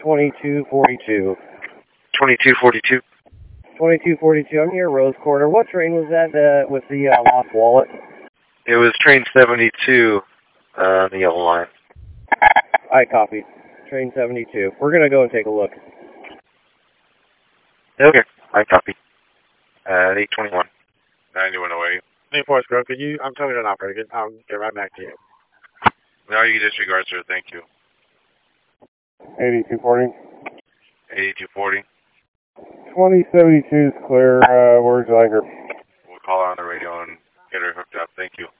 2242. 2242. 2242, I'm here, Rose Quarter. What train was that with the lost wallet? It was train 72, the yellow line. I copied. Train 72. We're going to go and take a look. Okay, I copy. 821. 9108. Name Force Grove, could you, I'm talking to an operator, I'll get right back to you. No, you can disregard, sir, thank you. 8240. 8240. 2072 is clear, where'd you like her? We'll call her on the radio and get her hooked up, thank you.